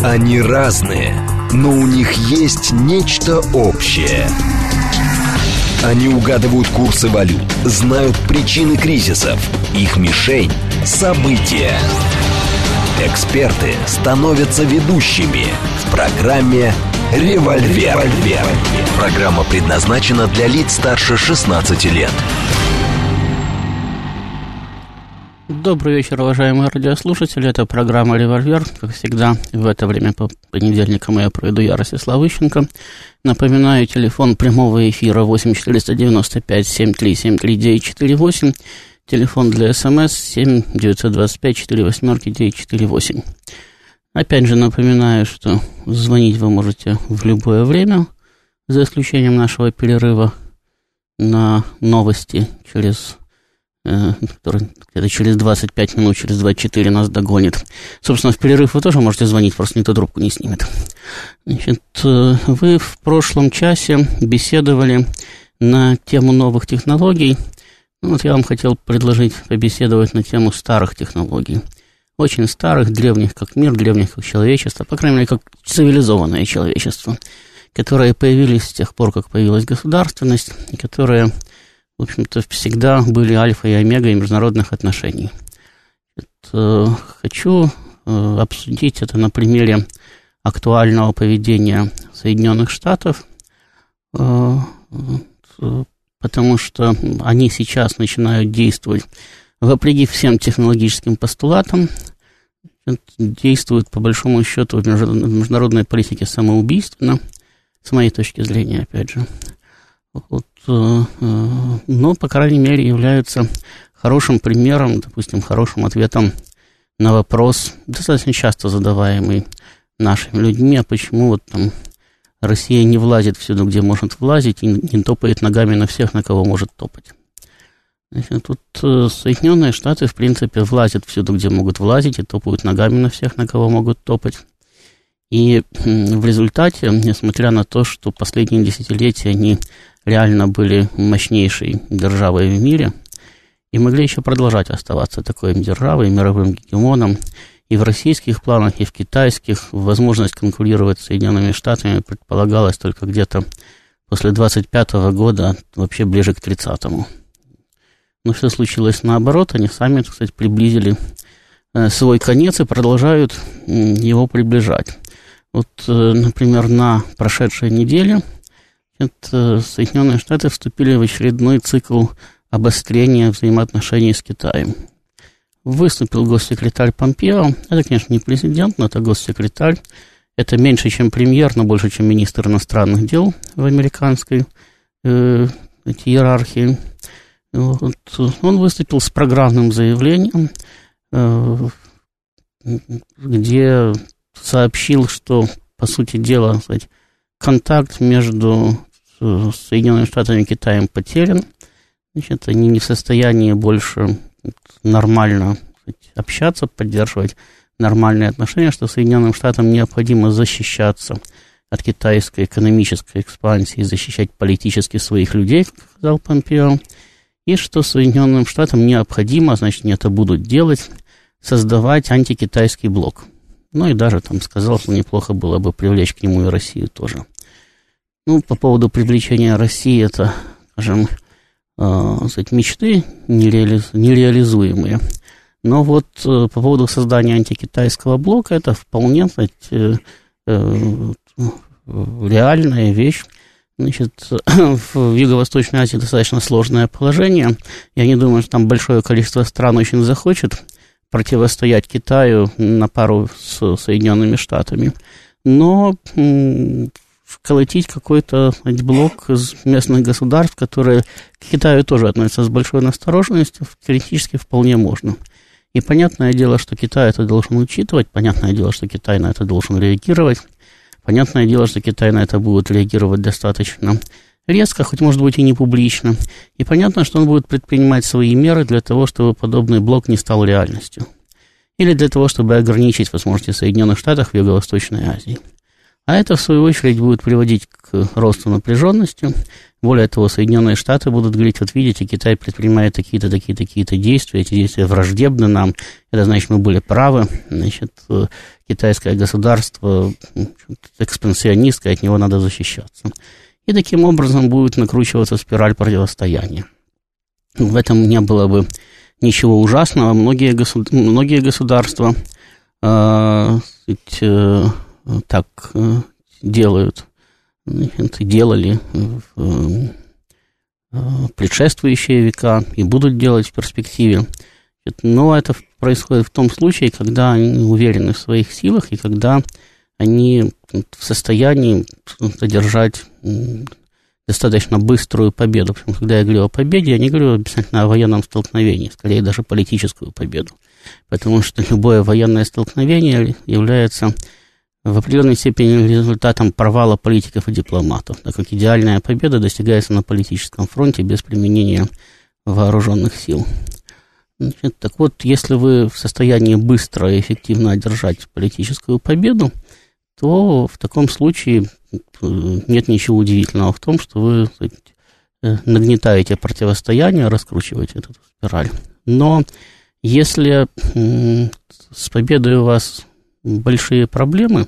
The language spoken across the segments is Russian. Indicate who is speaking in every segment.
Speaker 1: Они разные, но у них есть нечто общее. Они угадывают курсы валют, знают причины кризисов. Их мишень – события. Эксперты становятся ведущими в программе «Револьвер». Программа предназначена для лиц старше 16 лет.
Speaker 2: Добрый вечер, уважаемые радиослушатели. Это программа «Револьвер». Как всегда, в это время по понедельникам я проведу Ярослав Ищенко. Напоминаю, телефон прямого эфира 8-495-7373-948. Телефон для СМС 7-925-48-948. Опять же напоминаю, что звонить вы можете в любое время, за исключением нашего перерыва на новости который где-то через 25 минут, через 24 нас догонит. Собственно, в перерыв вы тоже можете звонить, просто никто трубку не снимет. Значит, вы в прошлом часе беседовали на тему новых технологий. Вот я вам хотел предложить побеседовать на тему старых технологий. Очень старых, древних как мир, древних как человечество, по крайней мере, как цивилизованное человечество, которые появились с тех пор, как появилась государственность, и которые, в общем-то, всегда были альфой и омегой международных отношений. Хочу обсудить это на примере актуального поведения Соединенных Штатов, потому что они сейчас начинают действовать вопреки всем технологическим постулатам, действуют, по большому счету, в международной политике самоубийственно, с моей точки зрения, опять же. Но, по крайней мере, являются хорошим примером, допустим, хорошим ответом на вопрос, достаточно часто задаваемый нашими людьми, а почему вот там Россия не влазит всюду, где может влазить, и не топает ногами на всех, на кого может топать. Значит, тут Соединенные Штаты, в принципе, влазят всюду, где могут влазить, и топают ногами на всех, на кого могут топать. И в результате, несмотря на то, что последние десятилетия они реально были мощнейшей державой в мире и могли еще продолжать оставаться такой державой, мировым гегемоном, и в российских планах, и в китайских возможность конкурировать с Соединенными Штатами предполагалась только где-то после 25-го года, вообще ближе к 30-му. Но все случилось наоборот, они сами, так сказать, приблизили свой конец и продолжают его приближать. Вот, например, на прошедшей неделе Соединенные Штаты вступили в очередной цикл обострения взаимоотношений с Китаем. Выступил госсекретарь Помпео. Это, конечно, не президент, но это госсекретарь. Это меньше, чем премьер, но больше, чем министр иностранных дел в американской иерархии. Вот. Он выступил с программным заявлением, где сообщил, что, по сути дела, сказать, контакт между Соединенными Штатами и Китаем потерян. Значит, они не в состоянии больше нормально, сказать, общаться, поддерживать нормальные отношения, что Соединенным Штатам необходимо защищаться от китайской экономической экспансии, защищать политически своих людей, как сказал Помпео, и что Соединенным Штатам необходимо, значит, они это будут делать, создавать антикитайский блок. Ну и даже там сказал, что неплохо было бы привлечь к нему и Россию тоже. Ну, по поводу привлечения России, это, скажем, сказать, мечты нереализуемые. Но вот по поводу создания антикитайского блока, это вполне, сказать, реальная вещь. Значит, в Юго-Восточной Азии достаточно сложное положение. Я не думаю, что там большое количество стран очень захочет противостоять Китаю на пару с Соединенными Штатами. Но колотить какой-то блок из местных государств, которые к Китаю тоже относятся с большой настороженностью, теоретически вполне можно. И понятное дело, что Китай это должен учитывать, понятное дело, что Китай на это должен реагировать, понятное дело, что Китай на это будет реагировать достаточно резко, хоть, может быть, и не публично. И понятно, что он будет предпринимать свои меры для того, чтобы подобный блок не стал реальностью. Или для того, чтобы ограничить возможности Соединенных Штатов в Юго-Восточной Азии. А это, в свою очередь, будет приводить к росту напряженности. Более того, Соединенные Штаты будут говорить, вот видите, Китай предпринимает такие-то действия, эти действия враждебны нам, это значит, мы были правы, значит, китайское государство экспансионистское, от него надо защищаться. И таким образом будет накручиваться спираль противостояния. В этом не было бы ничего ужасного. Многие государства так делают, делали в предшествующие века и будут делать в перспективе. Но это происходит в том случае, когда они уверены в своих силах и когда они в состоянии одержать достаточно быструю победу. Потому что, когда я говорю о победе, я не говорю обязательно о военном столкновении, скорее даже политическую победу. Потому что любое военное столкновение является в определенной степени результатом провала политиков и дипломатов, так как идеальная победа достигается на политическом фронте без применения вооруженных сил. Значит, так вот, если вы в состоянии быстро и эффективно одержать политическую победу, то в таком случае нет ничего удивительного в том, что вы нагнетаете противостояние, раскручиваете эту спираль. Но если с победой у вас большие проблемы,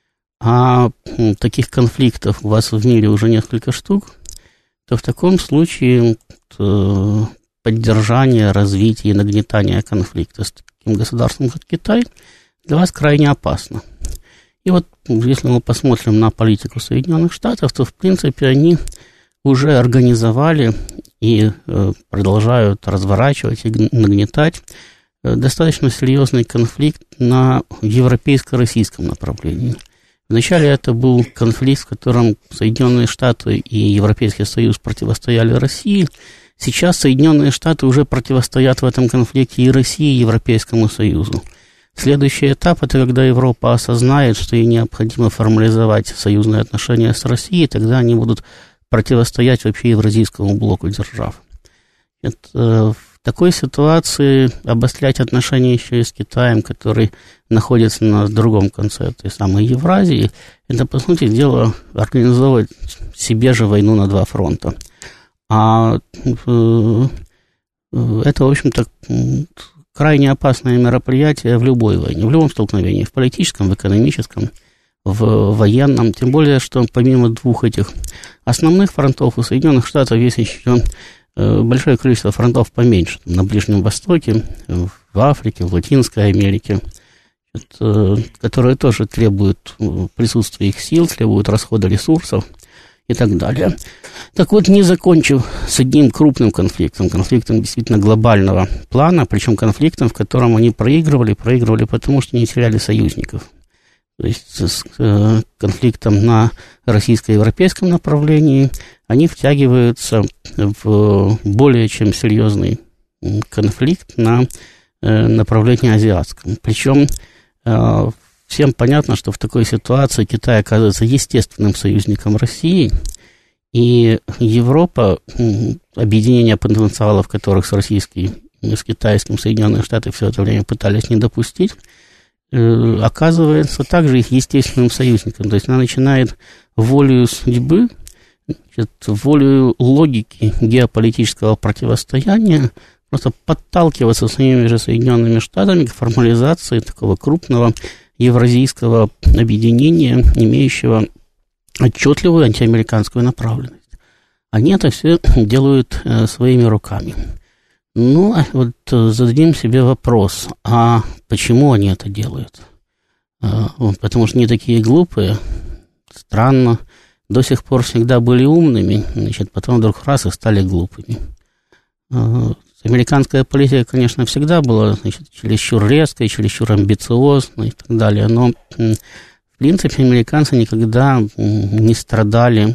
Speaker 2: а таких конфликтов у вас в мире уже несколько штук, то в таком случае поддержание, развитие и нагнетание конфликта с таким государством, как Китай, для вас крайне опасно. И вот если мы посмотрим на политику Соединенных Штатов, то в принципе они уже организовали и продолжают разворачивать и нагнетать достаточно серьезный конфликт на европейско-российском направлении. Вначале это был конфликт, в котором Соединенные Штаты и Европейский Союз противостояли России. Сейчас Соединенные Штаты уже противостоят в этом конфликте и России, и Европейскому Союзу. Следующий этап – это когда Европа осознает, что ей необходимо формализовать союзные отношения с Россией, тогда они будут противостоять вообще Евразийскому блоку держав. В такой ситуации обострять отношения еще и с Китаем, который находится на другом конце этой самой Евразии, это, по сути дела, организовывать себе же войну на два фронта. А это, в общем-то, крайне опасное мероприятие в любой войне, в любом столкновении, в политическом, в экономическом, в военном. Тем более, что помимо двух этих основных фронтов у Соединенных Штатов есть еще большое количество фронтов поменьше. На Ближнем Востоке, в Африке, в Латинской Америке, которые тоже требуют присутствия их сил, требуют расхода ресурсов и так далее. Так вот, не закончив с одним крупным конфликтом действительно глобального плана, причем конфликтом, в котором они проигрывали потому что не теряли союзников. То есть с конфликтом на российско-европейском направлении они втягиваются в более чем серьезный конфликт на направлении азиатском. Причем всем понятно, что в такой ситуации Китай оказывается естественным союзником России, и Европа, объединение потенциалов которых с российским и с китайским Соединенные Штаты все это время пытались не допустить, оказывается также их естественным союзником. То есть она начинает волею судьбы, волею логики геополитического противостояния просто подталкиваться своими же Соединенными Штатами к формализации такого крупного евразийского объединения, имеющего отчетливую антиамериканскую направленность. Они это все делают своими руками. Ну, а вот зададим себе вопрос, а почему они это делают? Потому что не такие глупые, странно, до сих пор всегда были умными, значит, потом вдруг раз и стали глупыми. Американская политика, конечно, всегда была, значит, чересчур резкой, чересчур амбициозной и так далее, но, в принципе, американцы никогда не страдали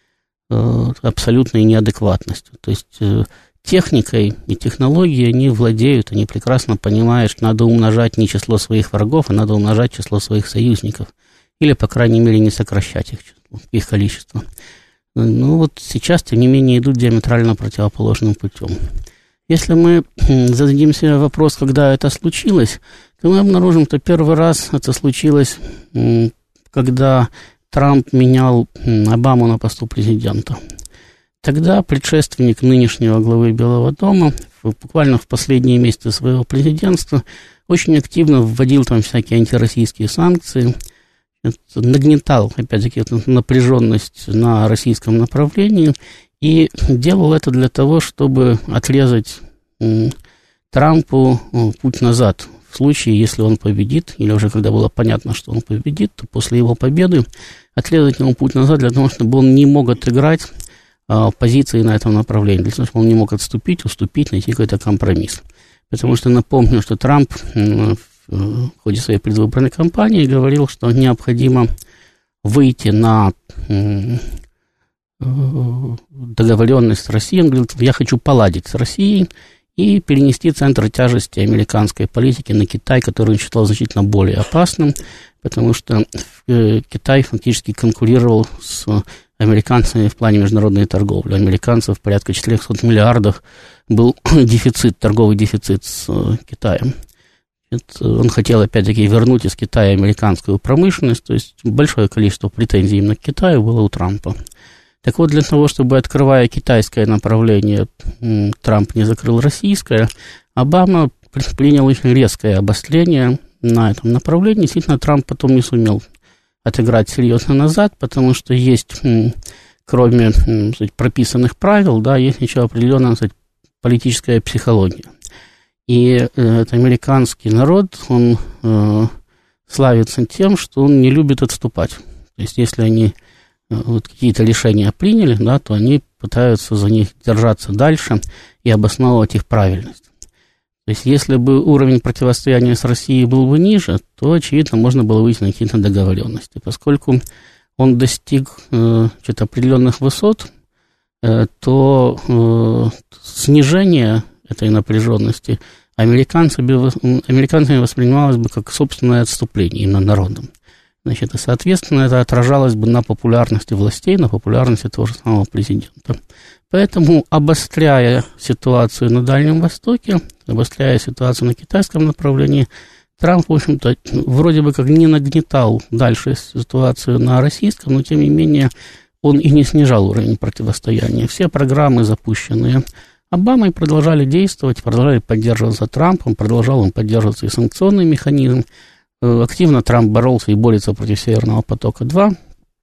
Speaker 2: абсолютной неадекватностью. То есть техникой и технологией они владеют, они прекрасно понимают, что надо умножать не число своих врагов, а надо умножать число своих союзников. Или, по крайней мере, не сокращать их количество. Ну вот сейчас, тем не менее, идут диаметрально противоположным путем. Если мы зададим себе вопрос, когда это случилось, то мы обнаружим, что первый раз это случилось, когда Трамп менял Обаму на посту президента. Тогда предшественник нынешнего главы Белого дома буквально в последние месяцы своего президентства очень активно вводил там всякие антироссийские санкции, нагнетал, опять-таки, напряженность на российском направлении и делал это для того, чтобы отрезать Трампу путь назад. В случае, если он победит, или уже когда было понятно, что он победит, то после его победы отрезать ему путь назад для того, чтобы он не мог отыграть позиции на этом направлении, для того, чтобы он не мог отступить, уступить, найти какой-то компромисс. Потому что напомню, что Трамп в ходе своей предвыборной кампании говорил, что необходимо выйти на договоренность с Россией. Он говорит, я хочу поладить с Россией и перенести центр тяжести американской политики на Китай, который он считал значительно более опасным, потому что Китай фактически конкурировал с американцами в плане международной торговли. У американцев порядка 400 миллиардов был дефицит, торговый дефицит с Китаем. Он хотел, опять-таки, вернуть из Китая американскую промышленность, то есть большое количество претензий именно к Китаю было у Трампа. Так вот, для того, чтобы, открывая китайское направление, Трамп не закрыл российское, Обама принял очень резкое обострение на этом направлении. Действительно, Трамп потом не сумел отыграть серьезно назад, потому что есть, кроме прописанных правил, да, есть еще определенная политическая психология. И этот американский народ, он славится тем, что он не любит отступать. То есть, если они вот какие-то решения приняли, да, то они пытаются за них держаться дальше и обосновывать их правильность. То есть, если бы уровень противостояния с Россией был бы ниже, то, очевидно, можно было выйти на какие-то договоренности. Поскольку он достиг определенных высот, то снижение этой напряженности американцами воспринималось бы как собственное отступление именно народом. Значит, и, соответственно, это отражалось бы на популярности властей, на популярности того же самого президента. Поэтому, обостряя ситуацию на Дальнем Востоке, обостряя ситуацию на китайском направлении, Трамп, в общем-то, вроде бы как не нагнетал дальше ситуацию на российском, но, тем не менее, он и не снижал уровень противостояния. Все программы, запущенные Обамой, продолжали действовать, продолжали поддерживаться Трампом, продолжал он поддерживаться и санкционный механизм. Активно Трамп боролся и борется против Северного потока-2,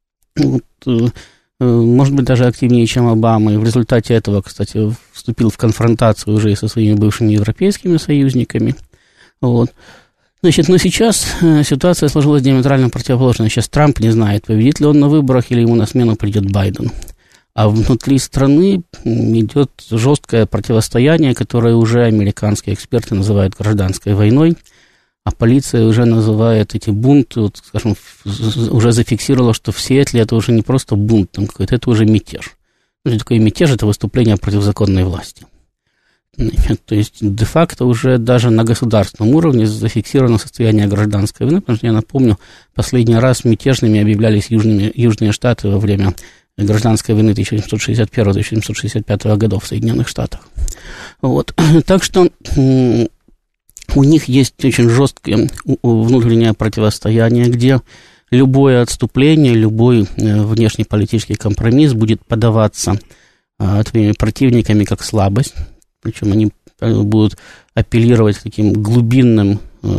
Speaker 2: может быть, даже активнее, чем Обама, и в результате этого, кстати, вступил в конфронтацию уже и со своими бывшими европейскими союзниками. Вот. Значит, но сейчас ситуация сложилась диаметрально противоположно. Сейчас Трамп не знает, победит ли он на выборах или ему на смену придет Байден. А внутри страны идет жесткое противостояние, которое уже американские эксперты называют гражданской войной, а полиция уже называет эти бунты, вот, скажем, уже зафиксировала, что в Сиэтле это уже не просто бунт там какой-то, это уже мятеж. Ну, такой мятеж – это выступление против законной власти. То есть, де-факто уже даже на государственном уровне зафиксировано состояние гражданской войны, потому что, я напомню, последний раз мятежными объявлялись Южные Штаты во время гражданской войны 1761-1765 годов в Соединенных Штатах. Вот. Так что у них есть очень жесткое внутреннее противостояние, где любое отступление, любой внешнеполитический компромисс будет подаваться твоими противниками как слабость, причем они будут апеллировать к таким глубинным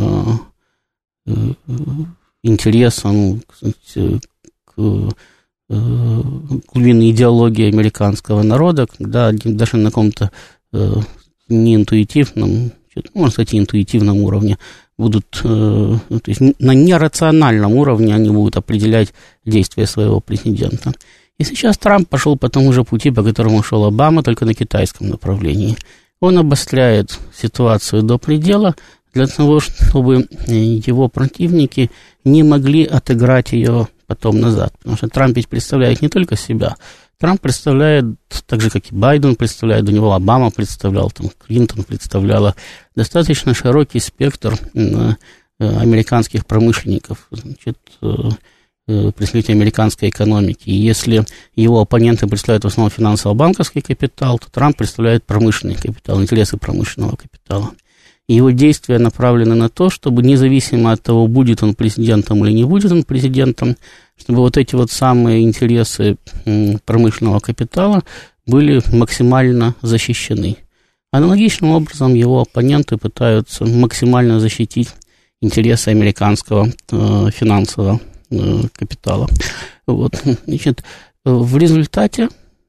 Speaker 2: интересам, к глубинной идеологии американского народа, когда даже на каком-то неинтуитивном, можно сказать, интуитивном уровне будут, то есть на нерациональном уровне они будут определять действия своего президента. И сейчас Трамп пошел по тому же пути, по которому шел Обама, только на китайском направлении. Он обостряет ситуацию до предела для того, чтобы его противники не могли отыграть ее потом назад. Потому что Трамп ведь представляет не только себя. Трамп представляет, так же, как и Байден представляет, до него Обама представлял, там, Клинтон представляла, достаточно широкий спектр американских промышленников, значит, представителей американской экономики. И если его оппоненты представляют в основном финансово-банковский капитал, то Трамп представляет промышленный капитал, интересы промышленного капитала. И его действия направлены на то, чтобы независимо от того, будет он президентом или не будет он президентом, чтобы вот эти вот самые интересы промышленного капитала были максимально защищены. Аналогичным образом его оппоненты пытаются максимально защитить интересы американского финансового капитала. Вот. Значит, в результате,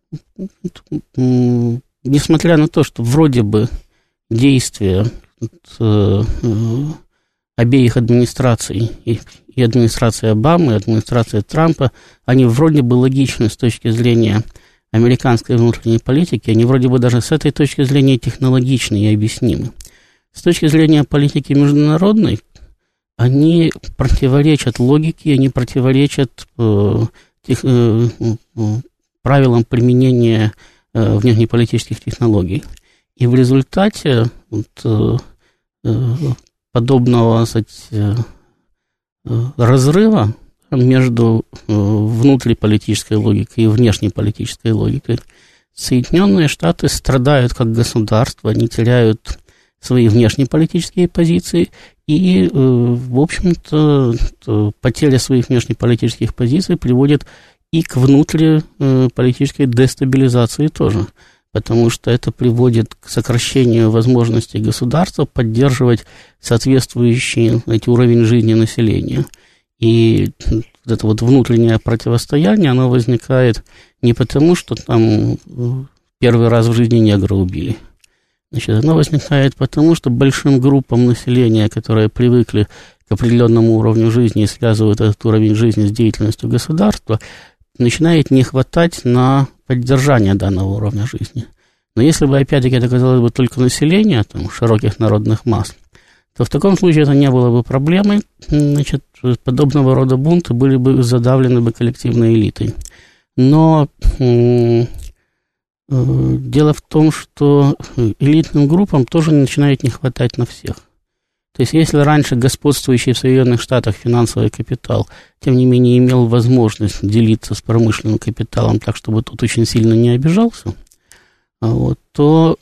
Speaker 2: несмотря на то, что вроде бы действия обеих администраций, и администрации Обамы, и администрации Трампа, они вроде бы логичны с точки зрения американской внутренней политики, они вроде бы даже с этой точки зрения технологичны и объяснимы. С точки зрения политики международной, они противоречат логике, они противоречат правилам применения внешнеполитических технологий. И в результате подобного, разрыва между внутриполитической логикой и внешнеполитической логикой Соединенные Штаты страдают как государство, они теряют свои внешнеполитические позиции, и, в общем-то, потеря своих внешнеполитических позиций приводит и к внутриполитической дестабилизации тоже, потому что это приводит к сокращению возможностей государства поддерживать соответствующий уровень жизни населения. И вот это вот внутреннее противостояние, оно возникает не потому, что там первый раз в жизни негра убили. Значит, оно возникает потому, что большим группам населения, которые привыкли к определенному уровню жизни и связывают этот уровень жизни с деятельностью государства, начинает не хватать на поддержание данного уровня жизни. Но если бы, опять-таки, это казалось бы только население, там, широких народных масс, то в таком случае это не было бы проблемой. Значит, подобного рода бунты были бы задавлены бы коллективной элитой. Но дело в том, что элитным группам тоже начинает не хватать на всех. То есть, если раньше господствующий в Соединенных Штатах финансовый капитал, тем не менее, имел возможность делиться с промышленным капиталом так, чтобы тот очень сильно не обижался, вот, то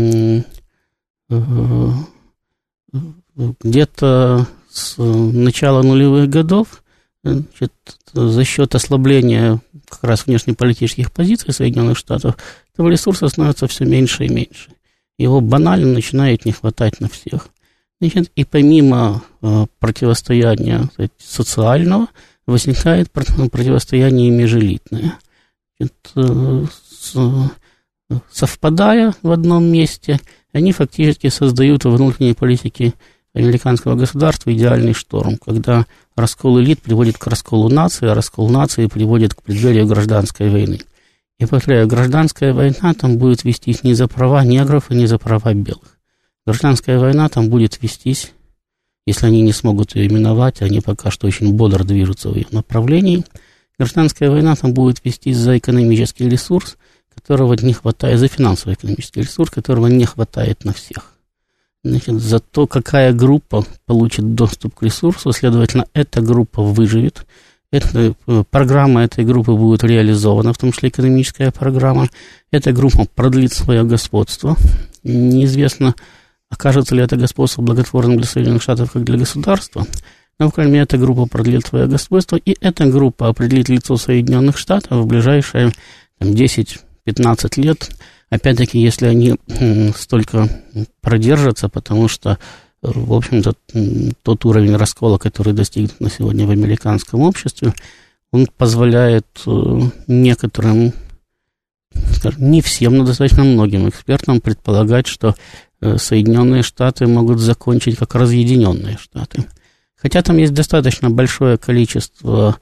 Speaker 2: где-то с начала нулевых годов, значит, за счет ослабления как раз внешнеполитических позиций Соединенных Штатов, этого ресурса становится все меньше и меньше. Его банально начинает не хватать на всех. Значит, и помимо противостояния социального, возникает противостояние межэлитное. Совпадая в одном месте, они фактически создают во внутренней политике американского государства идеальный шторм, когда раскол элит приводит к расколу нации, а раскол нации приводит к преддверию гражданской войны. И, повторяю, гражданская война там будет вестись не за права негров и не за права белых. Гражданская война там будет вестись, если они не смогут ее именовать, они пока что очень бодро движутся в ее направлении. Гражданская война там будет вестись за экономический ресурс, которого не хватает, за финансово-экономический ресурс, которого не хватает на всех. Значит, за то, какая группа получит доступ к ресурсу, следовательно, эта группа выживет, программа этой группы будет реализована, в том числе экономическая программа, эта группа продлит свое господство. Неизвестно, окажется ли это господство благотворным для Соединенных Штатов как для государства, но, в крайней мере, эта группа продлит свое господство, и эта группа определит лицо Соединенных Штатов в ближайшие 10-15 лет, опять-таки, если они столько продержатся, потому что, в общем-то, тот уровень раскола, который достигнут на сегодня в американском обществе, он позволяет некоторым, скажем, не всем, но достаточно многим экспертам предполагать, что Соединенные Штаты могут закончить как разъединенные Штаты. Хотя там есть достаточно большое количество,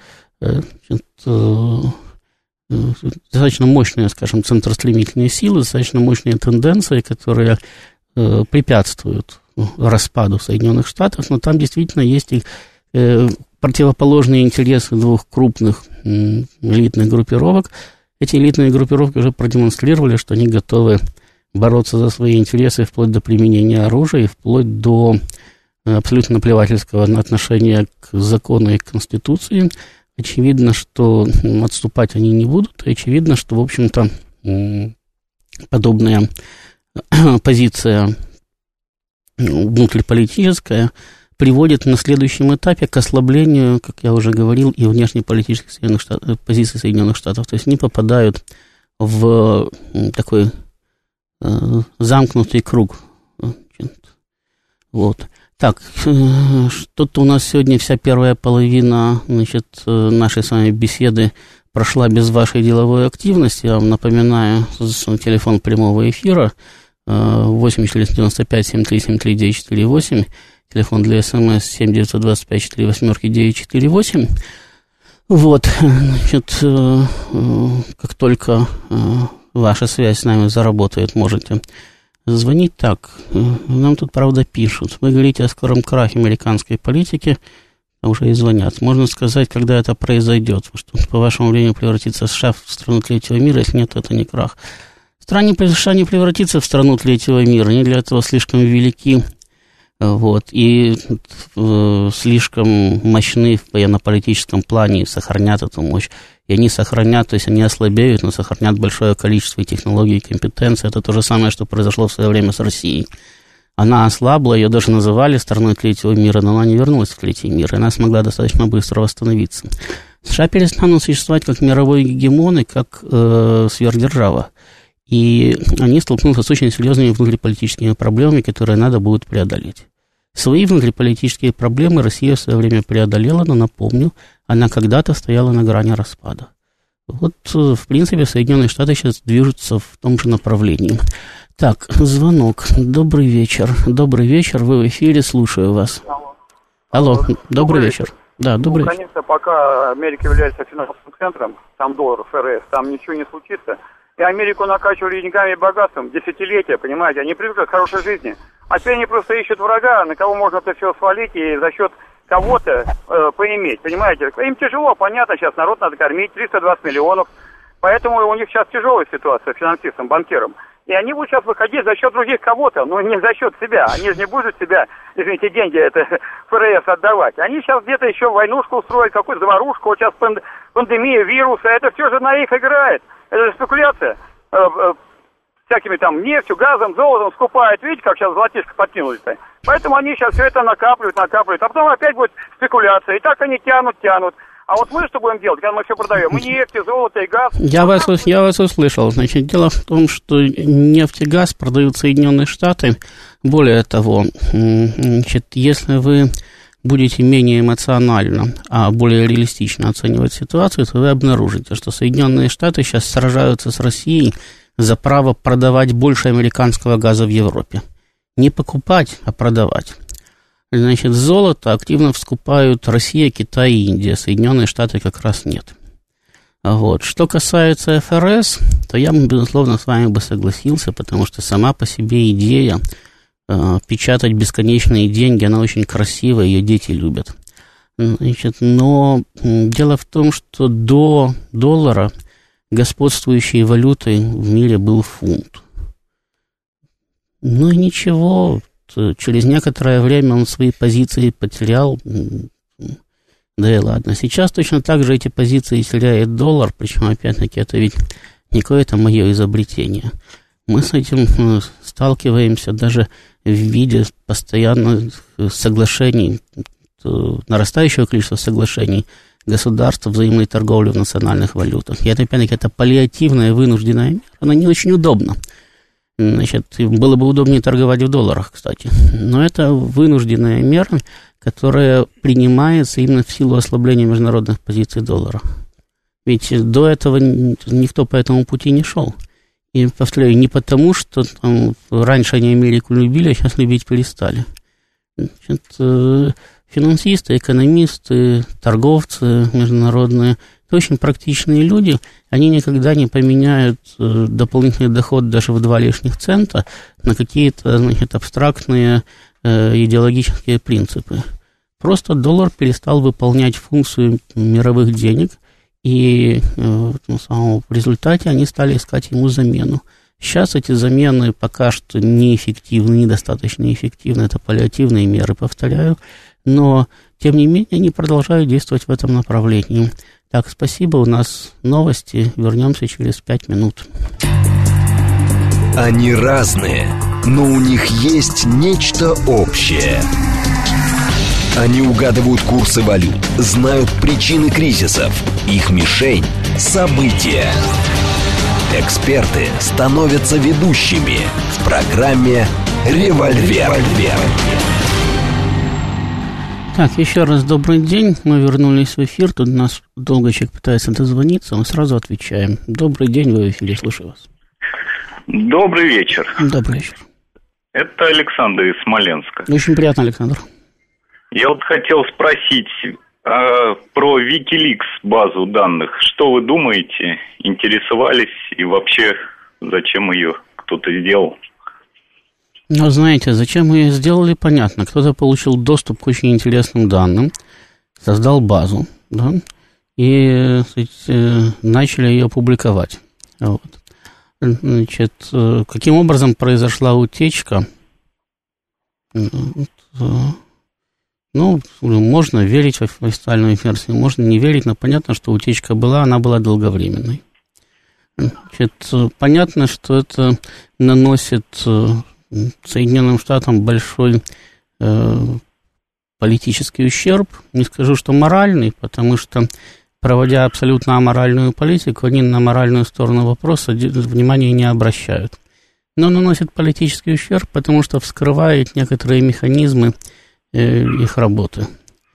Speaker 2: достаточно мощные, скажем, центростремительные силы, достаточно мощные тенденции, которые препятствуют распаду Соединенных Штатов, но там действительно есть и противоположные интересы двух крупных элитных группировок. Эти элитные группировки уже продемонстрировали, что они готовы бороться за свои интересы вплоть до применения оружия и вплоть до абсолютно наплевательского отношения к закону и к Конституции. Очевидно, что отступать они не будут, и очевидно, что, в общем-то, подобная позиция внутриполитическое, приводит на следующем этапе к ослаблению, как я уже говорил, и внешнеполитических позиций Соединенных Штатов. То есть они попадают в такой замкнутый круг. Вот. Так, что-то у нас сегодня вся первая половина, значит, нашей с вами беседы прошла без вашей деловой активности. Я вам напоминаю, телефон прямого эфира 8-495-7373-948, телефон для СМС 7-925-48-948. Вот, значит, как только ваша связь с нами заработает, можете звонить. Так, нам тут, правда, пишут. Вы говорите о скором крахе американской политики, а уже и звонят. Можно сказать, когда это произойдет, что, по вашему мнению, превратится США в страну третьего мира, если нет, это не крах. США не превратится в страну третьего мира, они для этого слишком велики, вот, и слишком мощны в военно-политическом плане, и сохранят эту мощь. И они сохранят, то есть они ослабеют, но сохранят большое количество технологий и компетенций. Это то же самое, что произошло в свое время с Россией. Она ослабла, ее даже называли страной третьего мира, но она не вернулась в третий мир, и она смогла достаточно быстро восстановиться. США перестанут существовать как мировой гегемон и как сверхдержава. И они столкнутся с очень серьезными внутриполитическими проблемами, которые надо будет преодолеть. Свои внутриполитические проблемы Россия в свое время преодолела, но, напомню, она когда-то стояла на грани распада. Вот, в принципе, Соединенные Штаты сейчас движутся в том же направлении. Так, звонок. Добрый вечер. Добрый вечер, вы в эфире, слушаю вас. Алло, добрый вечер. Да, добрый вечер.
Speaker 3: Конечно, пока Америка является финансовым центром, там доллар, ФРС, там ничего не случится. И Америку накачивали деньгами и богатством десятилетия, понимаете, они привыкли к хорошей жизни. А теперь они просто ищут врага, на кого можно это все свалить и за счет кого-то поиметь, понимаете. Им тяжело, понятно, сейчас народ надо кормить, 320 миллионов, поэтому у них сейчас тяжелая ситуация финансистам, банкирам. И они будут сейчас выходить за счет других кого-то, но не за счет себя. Они же не будут себя, извините, деньги это ФРС отдавать. Они сейчас где-то еще войнушку устроят, какую-то заварушку, вот сейчас пандемия, вирусы, это все же на них играет. Это же спекуляция. Всякими там нефтью, газом, золотом скупают. Видите, как сейчас золотишко подкинулись-то? Поэтому они сейчас все это накапливают. А потом опять будет спекуляция. И так они тянут. А вот мы что будем делать, когда мы все продаем? Мы нефть, золото и газ.
Speaker 2: Я вас услышал. Значит, дело в том, что нефть и газ продают Соединенные Штаты. Более того, значит, если вы будете менее эмоционально, а более реалистично оценивать ситуацию, то вы обнаружите, что Соединенные Штаты сейчас сражаются с Россией за право продавать больше американского газа в Европе. Не покупать, а продавать. Значит, золото активно вскупают Россия, Китай и Индия. Соединенные Штаты как раз нет. Вот. Что касается ФРС, то я, безусловно, с вами бы согласился, потому что сама по себе идея печатать бесконечные деньги, она очень красивая, ее дети любят. Значит, но дело в том, что до доллара господствующей валютой в мире был фунт. Ну и ничего, через некоторое время он свои позиции потерял, да и ладно. Сейчас точно так же эти позиции теряет доллар, причем, опять-таки, это ведь не какое-то мое изобретение. Мы с этим сталкиваемся даже в виде постоянных соглашений, нарастающего количества соглашений государств взаимной торговли в национальных валютах. И это, опять-таки, это паллиативная вынужденная мера, она не очень удобна. Значит, было бы удобнее торговать в долларах, кстати. Но это вынужденная мера, которая принимается именно в силу ослабления международных позиций доллара. Ведь до этого никто по этому пути не шел. И, повторяю, не потому, что там, раньше они Америку любили, а сейчас любить перестали. Значит, финансисты, экономисты, торговцы международные – это очень практичные люди. Они никогда не поменяют дополнительный доход даже в 2 лишних цента на какие-то, значит, абстрактные идеологические принципы. Просто доллар перестал выполнять функцию мировых денег, и в результате они стали искать ему замену. Сейчас эти замены пока что неэффективны, недостаточно эффективны, это паллиативные меры, повторяю, но, тем не менее, они продолжают действовать в этом направлении. Так, спасибо, у нас новости, вернемся через 5 минут.
Speaker 1: Они разные, но у них есть нечто общее. Они угадывают курсы валют, знают причины кризисов. Их мишень – события. Эксперты становятся ведущими в программе «Револьвер».
Speaker 2: Так, еще раз добрый день. Мы вернулись в эфир. Тут нас долго человек пытается дозвониться. Мы сразу отвечаем. Добрый день, вы в эфире. Слушаю вас.
Speaker 4: Добрый вечер.
Speaker 2: Добрый вечер.
Speaker 4: Это Александр из Смоленска.
Speaker 2: Очень приятно, Александр.
Speaker 4: Я вот хотел спросить про Wikileaks базу данных. Что вы думаете? Интересовались? И вообще, зачем ее кто-то сделал?
Speaker 2: Ну, знаете, зачем ее сделали, понятно. Кто-то получил доступ к очень интересным данным, создал базу, да, и начали ее публиковать. Вот. Значит, каким образом произошла утечка? Ну, можно верить в официальную версию, можно не верить, но понятно, что утечка была, она была долговременной. Значит, понятно, что это наносит Соединенным Штатам большой политический ущерб. Не скажу, что моральный, потому что, проводя абсолютно аморальную политику, они на моральную сторону вопроса внимания не обращают. Но наносит политический ущерб, потому что вскрывает некоторые механизмы их работы.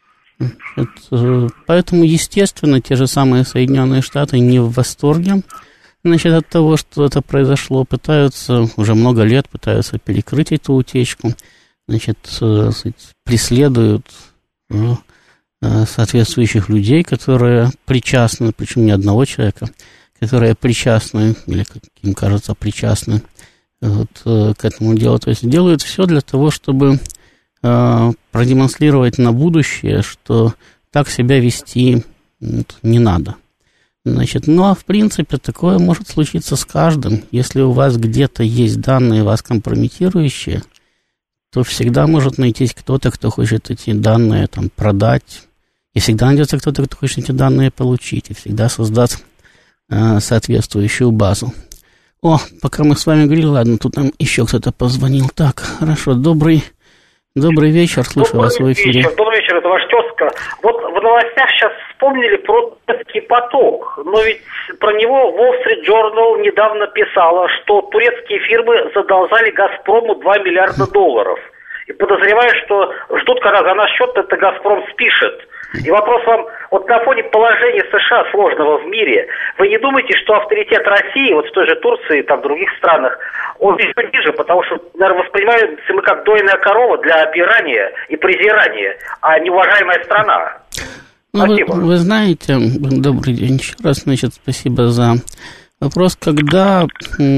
Speaker 2: Поэтому, естественно, те же самые Соединенные Штаты не в восторге, значит, от того, что это произошло, пытаются, уже много лет пытаются перекрыть эту утечку, значит, преследуют соответствующих людей, которые причастны, причем не одного человека, которые причастны, или, как им кажется, причастны вот, к этому делу. То есть делают все для того, чтобы продемонстрировать на будущее, что так себя вести не надо. Значит, ну а в принципе такое может случиться с каждым. Если у вас где-то есть данные вас компрометирующие, то всегда может найтись кто-то, кто хочет эти данные там продать. И всегда найдется кто-то, кто хочет эти данные получить. И всегда создаст соответствующую базу. О, пока мы с вами говорили, ладно, тут нам еще кто-то позвонил. Так, хорошо, добрый вечер, слушаю вас в эфире.
Speaker 5: Добрый вечер, это ваш тезка. Вот в новостях сейчас вспомнили про турецкий поток, но ведь про него Wall Street Journal недавно писала, что турецкие фирмы задолжали «Газпрому» $2 миллиарда. И подозреваю, что ждут, когда за наш счет это «Газпром» спишет. И вопрос вам, вот на фоне положения США сложного в мире, вы не думаете, что авторитет России, вот в той же Турции, там, в других странах, он еще ниже, потому что, наверное, воспринимаемся мы как дойная корова для опирания и презирания, а неуважаемая страна. Спасибо.
Speaker 2: Вы знаете, добрый день еще раз, значит, спасибо за вопрос, когда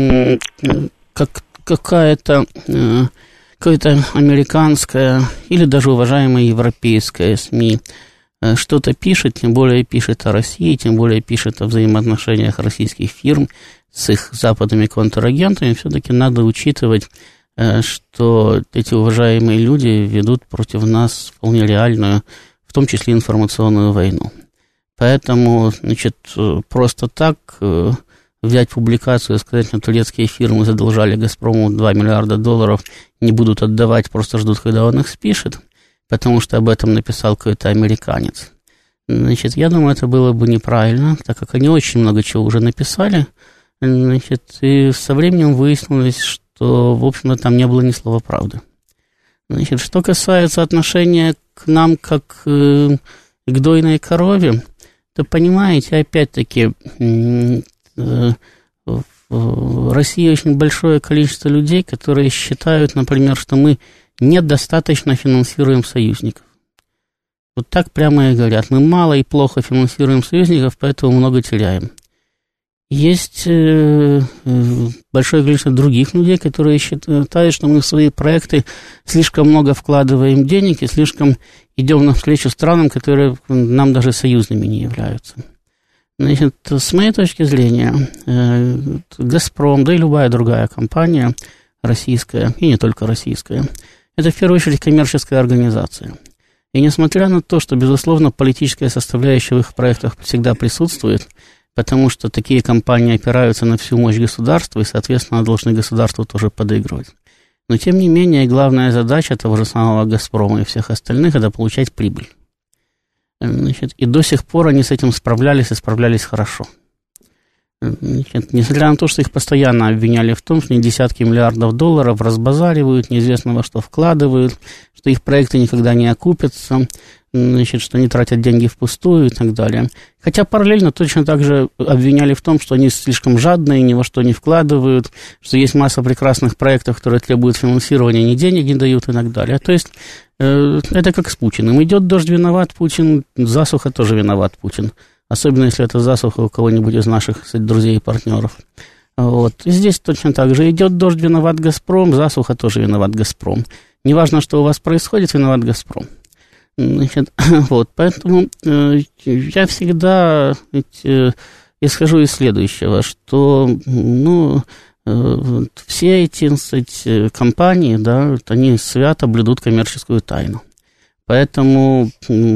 Speaker 2: какая-то американская или даже уважаемая европейская СМИ что-то пишет, тем более пишет о России, тем более пишет о взаимоотношениях российских фирм с их западными контрагентами, все-таки надо учитывать, что эти уважаемые люди ведут против нас вполне реальную, в том числе информационную войну. Поэтому, значит, просто так взять публикацию и сказать, что турецкие фирмы задолжали «Газпрому» $2 миллиарда, не будут отдавать, просто ждут, когда он их спишет, потому что об этом написал какой-то американец. Значит, я думаю, это было бы неправильно, так как они очень много чего уже написали. Значит, и со временем выяснилось, что, в общем-то, там не было ни слова правды. Значит, что касается отношения к нам как к дойной корове, то, понимаете, опять-таки, в России очень большое количество людей, которые считают, например, что мы недостаточно финансируем союзников. Вот так прямо и говорят. Мы мало и плохо финансируем союзников, поэтому много теряем. Есть большое количество других людей, которые считают, что мы в свои проекты слишком много вкладываем денег и слишком идем навстречу странам, которые нам даже союзными не являются. Значит, с моей точки зрения, «Газпром», да и любая другая компания российская, и не только российская, это в первую очередь коммерческая организация. И несмотря на то, что, безусловно, политическая составляющая в их проектах всегда присутствует, потому что такие компании опираются на всю мощь государства и, соответственно, должны государству тоже подыгрывать. Но, тем не менее, главная задача того же самого «Газпрома» и всех остальных – это получать прибыль. Значит, и до сих пор они с этим справлялись, и справлялись хорошо. Значит, несмотря на то, что их постоянно обвиняли в том, что они десятки миллиардов долларов разбазаривают, неизвестно во что вкладывают, что их проекты никогда не окупятся, значит, что они тратят деньги впустую и так далее. Хотя параллельно точно так же обвиняли в том, что они слишком жадные, ни во что не вкладывают, что есть масса прекрасных проектов, которые требуют финансирования, ни денег не дают и так далее. То есть это как с Путиным. Идет дождь, виноват Путин, засуха тоже виноват Путин. Особенно, если это засуха у кого-нибудь из наших, кстати, друзей и партнеров. Вот. И здесь точно так же. Идет дождь, виноват «Газпром», засуха тоже виноват «Газпром». Неважно, что у вас происходит, виноват «Газпром». Значит, вот, поэтому я всегда исхожу из следующего, что, все эти, кстати, компании, да, они свято блюдут коммерческую тайну. Поэтому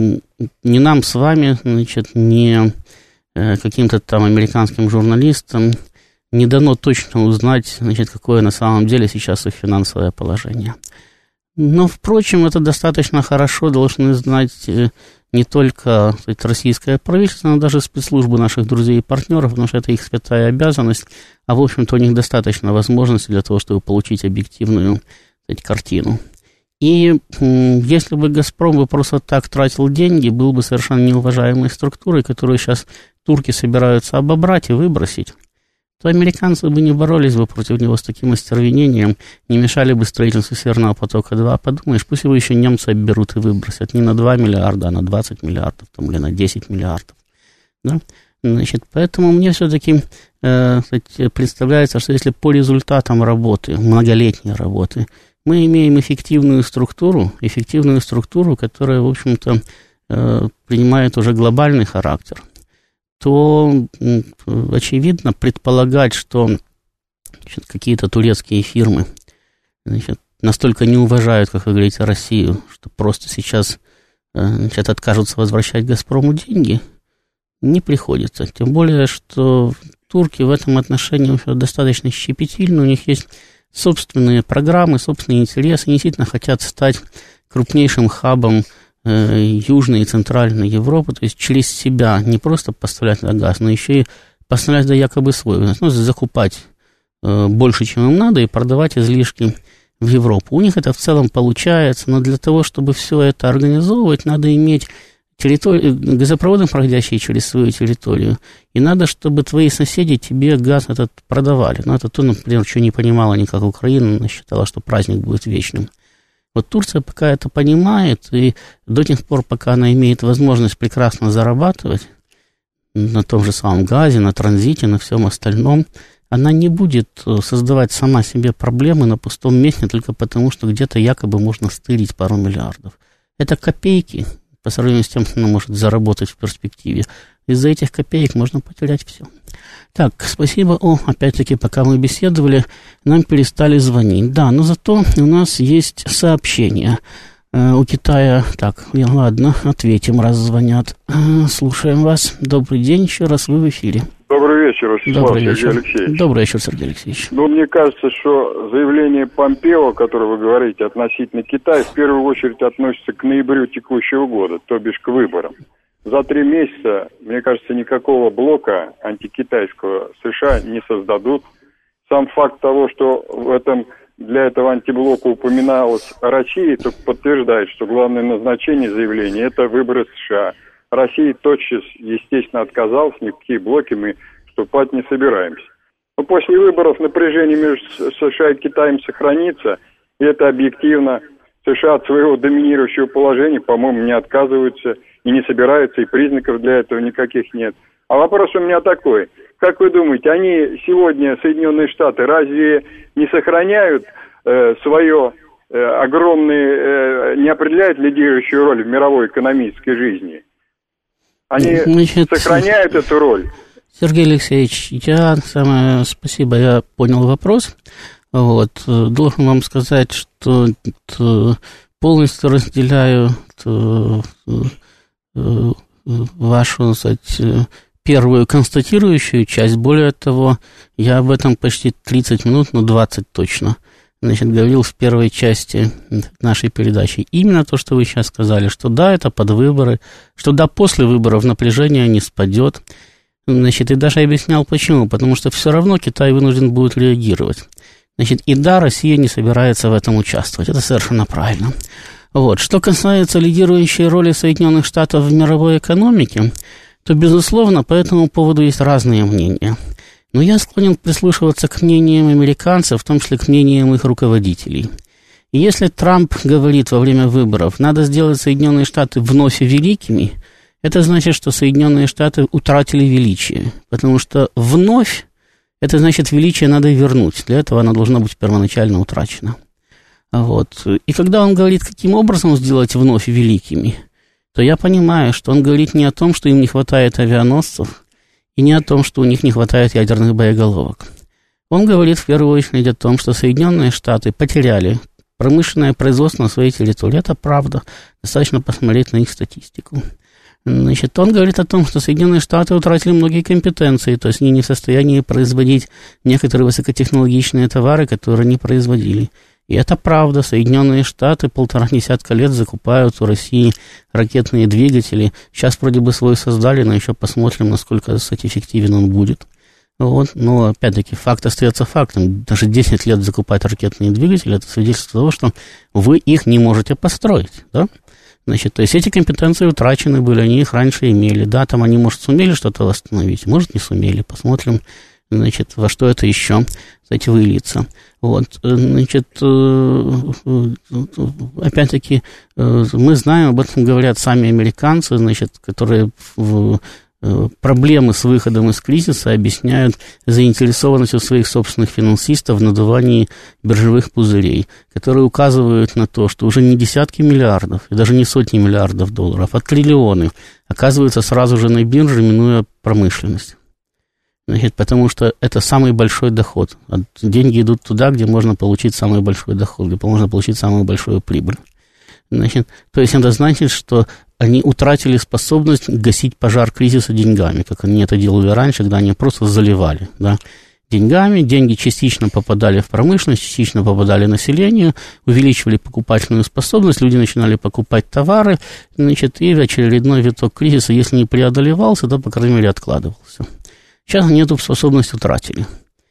Speaker 2: ни нам с вами, значит, ни каким-то там американским журналистам не дано точно узнать, значит, какое на самом деле сейчас их финансовое положение. Но, впрочем, это достаточно хорошо должны знать не только, кстати, российское правительство, но даже спецслужбы наших друзей и партнеров, потому что это их святая обязанность, а, в общем-то, у них достаточно возможностей для того, чтобы получить объективную, кстати, картину. И если бы «Газпром» бы просто так тратил деньги, был бы совершенно неуважаемой структурой, которую сейчас турки собираются обобрать и выбросить, то американцы бы не боролись бы против него с таким остервенением, не мешали бы строительству «Северного потока-2». Подумаешь, пусть его еще немцы обберут и выбросят не на 2 миллиарда, а на 20 миллиардов там, или на 10 миллиардов. Да? Значит, поэтому мне все-таки представляется, что если по результатам работы, многолетней работы, мы имеем эффективную структуру, которая, в общем-то, принимает уже глобальный характер, то, очевидно, предполагать, что, значит, какие-то турецкие фирмы, значит, настолько не уважают, как вы говорите, Россию, что просто сейчас, значит, откажутся возвращать «Газпрому» деньги, не приходится. Тем более, что турки в этом отношении достаточно щепетильны, у них есть собственные программы, собственные интересы, они действительно хотят стать крупнейшим хабом Южной и Центральной Европы, то есть через себя не просто поставлять на газ, но еще и поставлять да якобы свой, закупать больше, чем им надо, и продавать излишки в Европу. У них это в целом получается, но для того, чтобы все это организовывать, надо иметь газопроводы, проходящие через свою территорию, и надо, чтобы твои соседи тебе газ этот продавали. Но это то, например, что не понимала никак Украина, она считала, что праздник будет вечным. Вот Турция пока это понимает, и до тех пор, пока она имеет возможность прекрасно зарабатывать на том же самом газе, на транзите, на всем остальном, она не будет создавать сама себе проблемы на пустом месте только потому, что где-то якобы можно стырить пару миллиардов. Это копейки по сравнению с тем, что она может заработать в перспективе. Из-за этих копеек можно потерять все. Так, спасибо. Опять-таки, пока мы беседовали, нам перестали звонить. Да, но зато у нас есть сообщения. У Китая... Так, ладно, ответим, раз звонят. Слушаем вас. Добрый день, еще раз вы в эфире.
Speaker 6: Добрый вечер, Ростислав Сергей Алексеевич.
Speaker 2: Добрый вечер, Сергей Алексеевич.
Speaker 6: Мне кажется, что заявление Помпео, о котором вы говорите, относительно Китая, в первую очередь относится к ноябрю текущего года, то бишь к выборам. За 3 месяца, мне кажется, никакого блока антикитайского США не создадут. Сам факт того, что для этого антиблока упоминалось Россия, только подтверждает, что главное назначение заявления – это выборы США. Россия тотчас, естественно, отказалась, ни в какие блоки мы вступать не собираемся. Но после выборов напряжение между США и Китаем сохранится, и это объективно. США от своего доминирующего положения, по-моему, не отказываются и не собираются, и признаков для этого никаких нет. А вопрос у меня такой. Как вы думаете, они сегодня, Соединенные Штаты, разве не сохраняют свое огромное, не определяют лидирующую роль в мировой экономической жизни? Они сохраняют эту роль?
Speaker 2: Сергей Алексеевич, спасибо, я понял вопрос. Должен вам сказать, что полностью разделяю вашу, первую констатирующую часть. Более того, я об этом почти 30 минут, 20 точно говорил в первой части нашей передачи именно то, что вы сейчас сказали, что да, это под выборы, что да, после выборов напряжение не спадет. И даже объяснял почему, потому что все равно Китай вынужден будет реагировать. И да, Россия не собирается в этом участвовать, это совершенно правильно. Что касается лидирующей роли Соединенных Штатов в мировой экономике, то, безусловно, по этому поводу есть разные мнения. Но я склонен прислушиваться к мнениям американцев, в том числе к мнениям их руководителей. И если Трамп говорит во время выборов, надо сделать Соединенные Штаты вновь великими, это значит, что Соединенные Штаты утратили величие, потому что вновь, это значит, величие надо вернуть, для этого оно должно быть первоначально утрачено. И когда он говорит, каким образом сделать вновь великими, то я понимаю, что он говорит не о том, что им не хватает авианосцев, и не о том, что у них не хватает ядерных боеголовок. Он говорит в первую очередь о том, что Соединенные Штаты потеряли промышленное производство на своей территории. Это правда. Достаточно посмотреть на их статистику. Он говорит о том, что Соединенные Штаты утратили многие компетенции, то есть они не в состоянии производить некоторые высокотехнологичные товары, которые не производили. И это правда. Соединенные Штаты 1,5 десятка лет закупают у России ракетные двигатели. Сейчас вроде бы свой создали, но еще посмотрим, насколько, кстати, эффективен он будет. Но, опять-таки, факт остается фактом. Даже 10 лет закупать ракетные двигатели – это свидетельство того, что вы их не можете построить, да? То есть эти компетенции утрачены были, они их раньше имели. Да, там они, может, сумели что-то восстановить, может, не сумели. Посмотрим, во что это еще, кстати, выльется. Опять-таки, мы знаем, об этом говорят сами американцы, которые проблемы с выходом из кризиса объясняют заинтересованностью своих собственных финансистов в надувании биржевых пузырей, которые указывают на то, что уже не десятки миллиардов, и даже не сотни миллиардов долларов, а триллионы оказываются сразу же на бирже, минуя промышленность. Потому что это самый большой доход. Деньги идут туда, где можно получить самый большой доход, где можно получить самую большую прибыль. То есть это значит, что они утратили способность гасить пожар кризиса деньгами, как они это делали раньше, когда они просто заливали, да, деньгами. Деньги частично попадали в промышленность, частично попадали населению, увеличивали покупательную способность, люди начинали покупать товары, и очередной виток кризиса, если не преодолевался, то, по крайней мере, откладывался. Сейчас они эту способность утратили.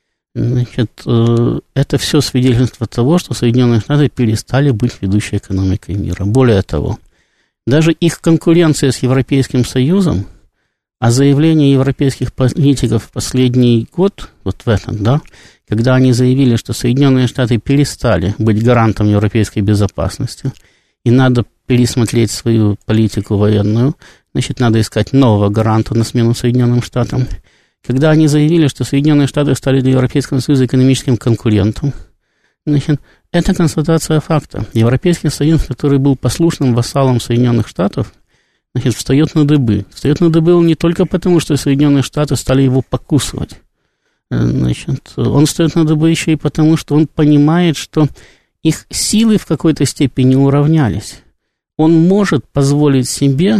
Speaker 2: Это все свидетельство того, что Соединенные Штаты перестали быть ведущей экономикой мира. Более того, даже их конкуренция с Европейским Союзом, а заявление европейских политиков в последний год, в этом, да, когда они заявили, что Соединенные Штаты перестали быть гарантом европейской безопасности, и надо пересмотреть свою политику военную, надо искать нового гаранта на смену Соединенным Штатам. Когда они заявили, что Соединенные Штаты стали для Европейского Союза экономическим конкурентом, это констатация факта. Европейский Союз, который был послушным вассалом Соединенных Штатов, встает на дыбы. Встает на дыбы он не только потому, что Соединенные Штаты стали его покусывать. Он встает на дыбы еще и потому, что он понимает, что их силы в какой-то степени уравнялись. Он может позволить себе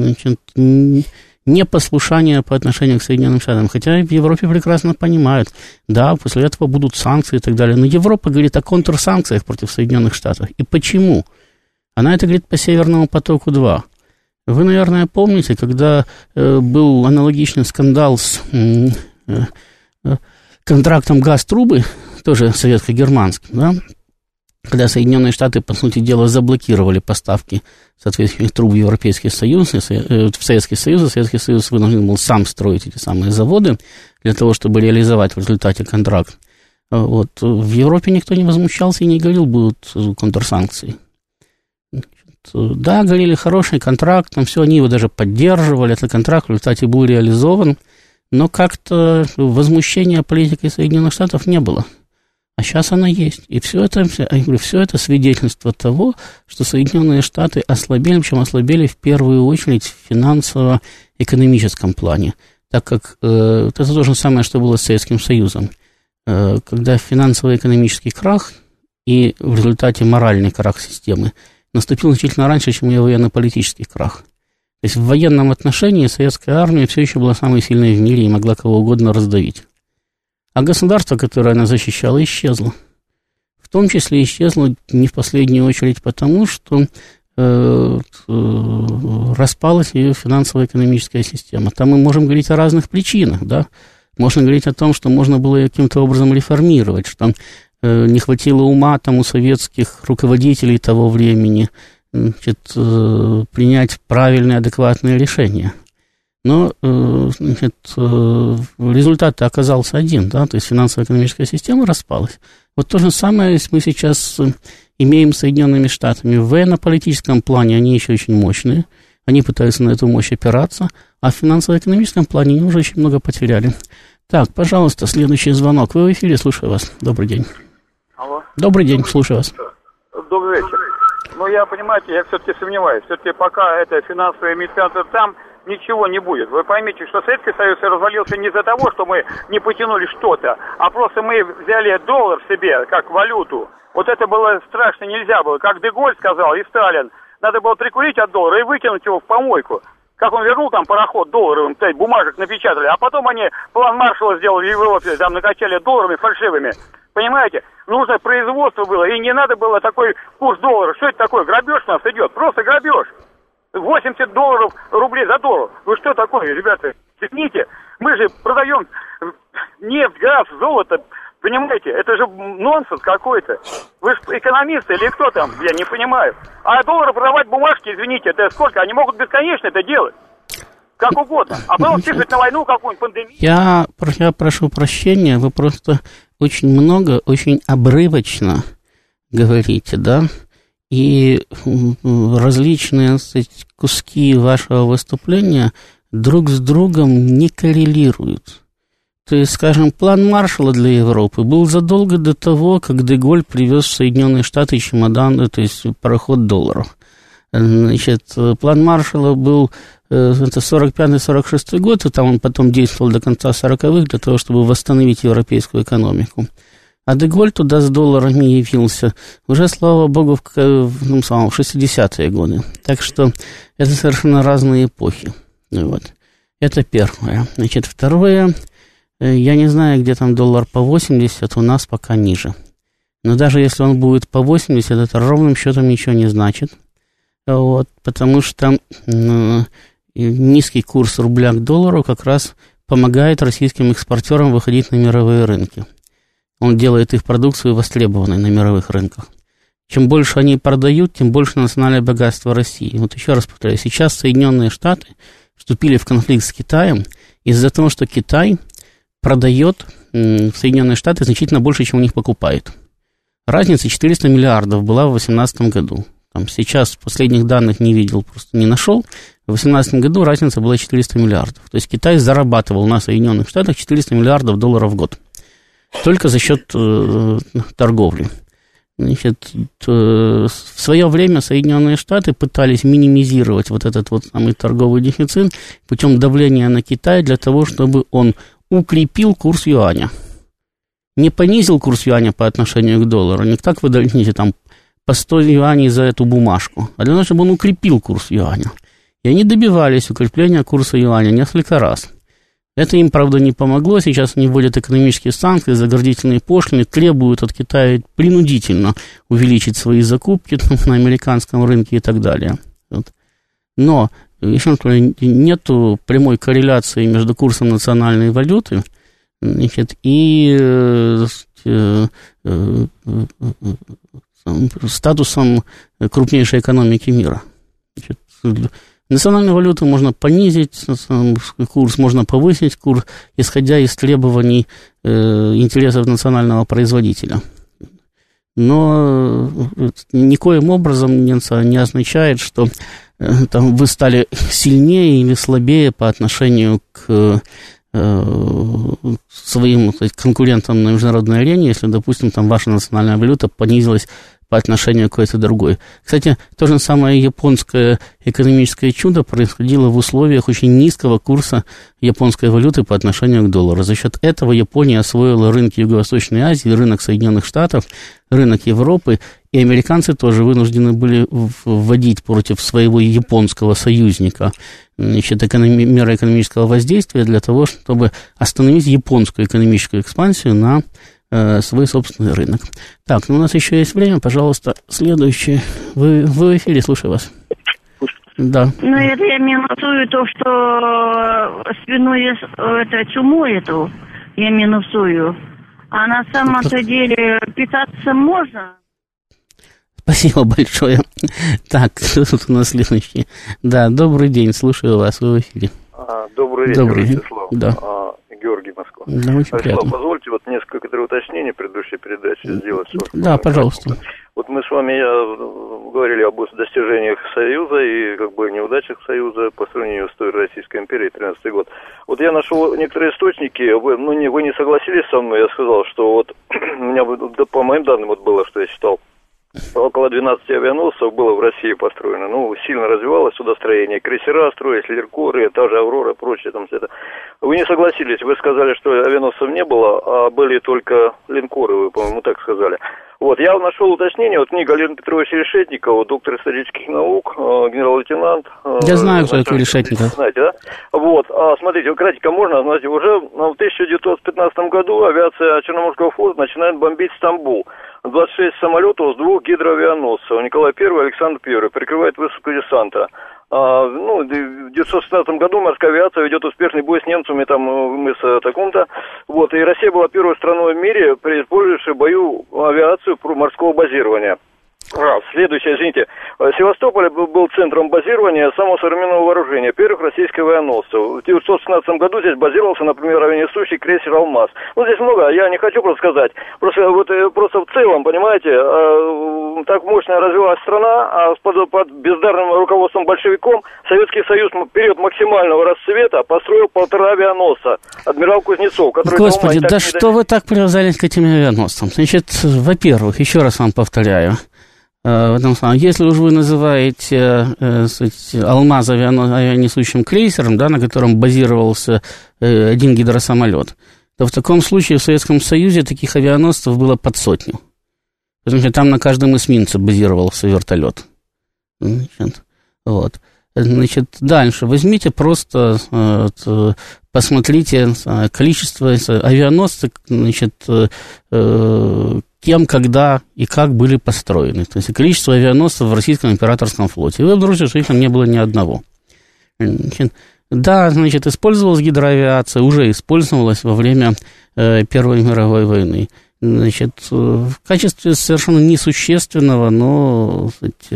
Speaker 2: непослушание по отношению к Соединенным Штатам, хотя в Европе прекрасно понимают, да, после этого будут санкции и так далее, но Европа говорит о контрсанкциях против Соединенных Штатов. И почему? Она это говорит по Северному потоку-2. Вы, наверное, помните, когда был аналогичный скандал с контрактом «Газтрубы», тоже советско-германским, да, когда Соединенные Штаты, по сути дела, заблокировали поставки соответствующих труб в Европейский Союз, в Советский Союз, и Советский Союз вынужден был сам строить эти самые заводы для того, чтобы реализовать в результате контракт. В Европе никто не возмущался и не говорил, будут контрсанкции. Да, говорили, хороший контракт, там все, они его даже поддерживали, этот контракт в результате был реализован, но как-то возмущения политикой Соединенных Штатов не было. А сейчас она есть. И все это свидетельство того, что Соединенные Штаты ослабели, причем ослабели в первую очередь в финансово-экономическом плане. Так как это то же самое, что было с Советским Союзом. Когда финансово-экономический крах и в результате моральный крах системы наступил значительно раньше, чем и военно-политический крах. То есть в военном отношении советская армия все еще была самой сильной в мире и могла кого угодно раздавить. А государство, которое она защищала, исчезло. в том числе исчезла не в последнюю очередь потому, что распалась ее финансово-экономическая система. Там мы можем говорить о разных причинах, да. Можно говорить о том, что можно было ее каким-то образом реформировать, что там не хватило ума там у советских руководителей того времени, значит, принять правильные, адекватные решения. Но, значит, результат оказался один, да, то есть финансово-экономическая система распалась. Вот то же самое мы сейчас имеем с Соединенными Штатами. В военно-политическом плане они еще очень мощные, они пытаются на эту мощь опираться, а в финансово-экономическом плане они уже очень много потеряли. Так, пожалуйста, следующий звонок. Вы в эфире, слушаю вас. Добрый день.
Speaker 3: Алло.
Speaker 2: Добрый день, слушаю вас.
Speaker 3: Добрый вечер. Ну, я, понимаете, я все-таки сомневаюсь. Все-таки пока это финансовые эмитенты там, ничего не будет. Вы поймите, что Советский Союз развалился не из-за того, что мы не потянули что-то, а просто мы взяли доллар себе как валюту. Вот это было страшно, нельзя было. Как Де-Голь сказал и Сталин, надо было прикурить от доллара и выкинуть его в помойку. Как он вернул там пароход долларовым, 5 бумажек напечатали, а потом они план Маршалла сделали в Европе, там накачали долларами фальшивыми. Понимаете? Нужно производство было, и не надо было такой курс доллара. Что это такое? Грабеж у нас идет, просто грабеж. $80 рублей за доллар. Вы что такое, ребята? Извините, мы же продаем нефть, газ, золото. Понимаете, это же нонсенс какой-то. Вы же экономисты или кто там, я не понимаю. А доллары продавать бумажки, извините, это сколько? Они могут бесконечно это делать. Как угодно. А потом тишить на войну какую-нибудь, пандемию.
Speaker 2: Я прошу прощения, вы просто очень много, очень обрывочно говорите, да? И различные, кстати, куски вашего выступления друг с другом не коррелируют. То есть, скажем, план Маршалла для Европы был задолго до того, как Де-Голь привез в Соединенные Штаты чемодан, то есть пароход долларов. Значит, план Маршалла был это 45-46 год, и там он потом действовал до конца 40-х для того, чтобы восстановить европейскую экономику. А Де-Голь туда с долларами явился уже, слава богу, в 60-е годы. Так что это совершенно разные эпохи. Вот. Это первое. Значит, второе, я не знаю, где там доллар по 80, у нас пока ниже. Но даже если он будет по 80, это ровным счетом ничего не значит. Вот, потому что низкий курс рубля к доллару как раз помогает российским экспортерам выходить на мировые рынки. Он делает их продукцию востребованной на мировых рынках. Чем больше они продают, тем больше национальное богатство России. Вот еще раз повторяю, сейчас Соединенные Штаты вступили в конфликт с Китаем из-за того, что Китай продает в Соединенные Штаты значительно больше, чем у них покупает. Разница 400 миллиардов была в 2018 году. Там сейчас последних данных не видел, просто не нашел. В 2018 году разница была 400 миллиардов. То есть Китай зарабатывал на Соединенных Штатах 400 миллиардов долларов в год. Только за счет торговли. Значит, в свое время Соединенные Штаты пытались минимизировать вот этот вот самый торговый дефицит путем давления на Китай для того, чтобы он укрепил курс юаня. Не понизил курс юаня по отношению к доллару, не так вы дадите там по 100 юаней за эту бумажку, а для того, чтобы он укрепил курс юаня. И они добивались укрепления курса юаня несколько раз. Это им, правда, не помогло. Сейчас они вводят экономические санкции, заградительные пошлины, требуют от Китая принудительно увеличить свои закупки на американском рынке и так далее. Вот. Но еще нет прямой корреляции между курсом национальной валюты, значит, и статусом крупнейшей экономики мира. Значит, национальную валюту можно понизить, курс можно повысить, курс, исходя из требований интересов национального производителя. Но никоим образом не означает, что там, вы стали сильнее или слабее по отношению к своим конкурентам на международной арене, если, допустим, там ваша национальная валюта понизилась по отношению к какой-то другой. Кстати, то же самое японское экономическое чудо происходило в условиях очень низкого курса японской валюты по отношению к доллару. За счет этого Япония освоила рынки Юго-Восточной Азии, рынок Соединенных Штатов, рынок Европы, и американцы тоже вынуждены были вводить против своего японского союзника, значит, меры экономического воздействия для того, чтобы остановить японскую экономическую экспансию на свой собственный рынок. Так, ну у нас еще есть время, пожалуйста, следующий. Вы в эфире, слушаю вас. Да.
Speaker 7: Ну, это я минусую то, что свиную, чуму эту я минусую. А на самом-то деле питаться можно?
Speaker 2: Спасибо большое. Так, кто тут у нас следующий? Да, добрый день, слушаю вас, вы в эфире.
Speaker 8: Добрый вечер, Вячеслав.
Speaker 2: Да.
Speaker 8: Георгий, Москва.
Speaker 2: Да, очень приятно.
Speaker 8: Вячеслав, позвольте вот несколько уточнений предыдущей передачи сделать.
Speaker 2: Да, пожалуйста.
Speaker 8: Вот мы с вами говорили об достижениях Союза и как бы неудачах Союза по сравнению с той Российской империей, 13-й год. Вот я нашел некоторые источники, вы не согласились со мной, я сказал, что вот у меня по моим данным вот было, что я читал, около 12 авианосцев было в России построено. Ну, сильно развивалось судостроение. Крейсера строились, линкоры, та же «Аврора», прочее там все это. Вы не согласились, вы сказали, что авианосцев не было, а были только линкоры, вы, по-моему, так сказали. Вот, я нашел уточнение, вот книга Леонида Петровича Решетникова, доктор исторических наук, генерал-лейтенант.
Speaker 2: Я знаю, кто такой Решетников.
Speaker 8: Знаете, да? Вот, смотрите, кратенько можно, знаете, уже в 1915 году авиация Черноморского флота начинает бомбить Стамбул. 26 самолетов с 2 гидроавианосцев. Николай I, Александр I прикрывает высадку десанта. В 1916 году морская авиация ведет успешный бой с немцами там в мысе таком-то. Вот, и Россия была первой страной в мире, использующей в бою авиацию морского базирования. Следующее, извините. Севастополь был центром базирования самого современного вооружения, первых российских авианосцев. В 1916 году здесь базировался, например, авианесущий крейсер «Алмаз». Ну, здесь много, я не хочу просто сказать. Просто в целом, понимаете, так мощно развивалась страна, а под бездарным руководством большевиком Советский Союз в период максимального расцвета построил 1,5 авианосца. Адмирал Кузнецов, который...
Speaker 2: Господи, да что вы так привязались к этим авианосцам? Значит, во-первых, еще раз вам повторяю, если уж вы называете «Алмаз» авианесущим крейсером, да, на котором базировался один гидросамолет, то в таком случае в Советском Союзе таких авианосцев было под 100. Потому что там на каждом эсминце базировался вертолет. Вот. Значит, дальше возьмите просто, посмотрите количество авианосцев, значит, кем, когда и как были построены. То есть количество авианосцев в российском императорском флоте. И вы обнаружите, что их там не было ни одного. Значит, да, значит, использовалась гидроавиация, уже использовалась во время Первой мировой войны. Значит, в качестве совершенно несущественного, но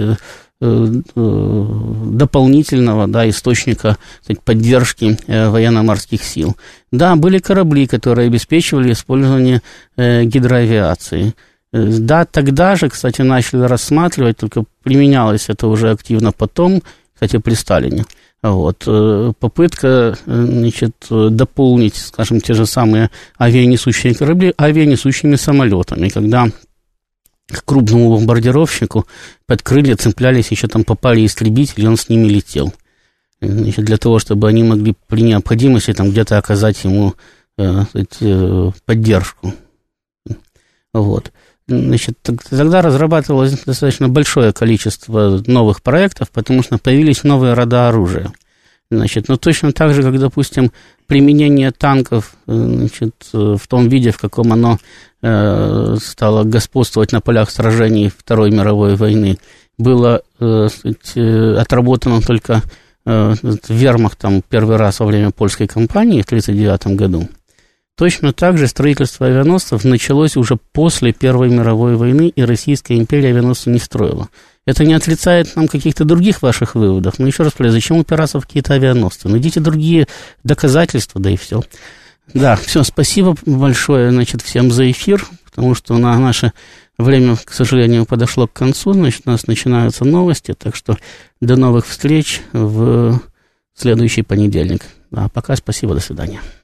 Speaker 2: дополнительного, да, источника, поддержки военно-морских сил. Да, были корабли, которые обеспечивали использование гидроавиации. Да, тогда же, кстати, начали рассматривать, только применялось это уже активно потом, кстати, при Сталине. Вот, попытка, значит, дополнить, скажем, те же самые авианесущие корабли авианесущими самолетами, когда к крупному бомбардировщику под крылья цеплялись, еще там попали истребители, и он с ними летел. Значит, для того, чтобы они могли при необходимости там где-то оказать ему поддержку. Вот. Значит, тогда разрабатывалось достаточно большое количество новых проектов, потому что появились новые рода оружия. Значит, но точно так же, как, допустим, применение танков, значит, в том виде, в каком оно стало господствовать на полях сражений Второй мировой войны, было отработано только вермахтом первый раз во время польской кампании в 1939 году. Точно так же строительство авианосцев началось уже после Первой мировой войны, и Российская империя авианосцы не строила. Это не отрицает нам каких-то других ваших выводов. Но еще раз говорю, зачем упираться в какие-то авианосцы? Найдите другие доказательства, да и все. Да, все, спасибо большое, значит, всем за эфир, потому что наше время, к сожалению, подошло к концу, значит, у нас начинаются новости, так что до новых встреч в следующий понедельник. А пока спасибо, до свидания.